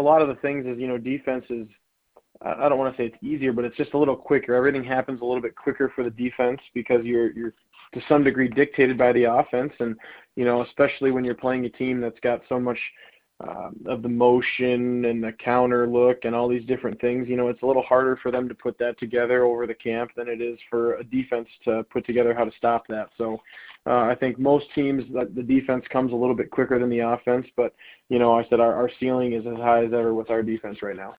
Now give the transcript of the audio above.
lot of the things is, defense is, I don't want to say it's easier, but it's just a little quicker. Everything happens a little bit quicker for the defense because you're to some degree dictated by the offense, and especially when you're playing a team that's got so much of the motion and the counter look and all these different things. It's a little harder for them to put that together over the camp than it is for a defense to put together how to stop that. So I think most teams, the defense comes a little bit quicker than the offense, but I said our ceiling is as high as ever with our defense right now.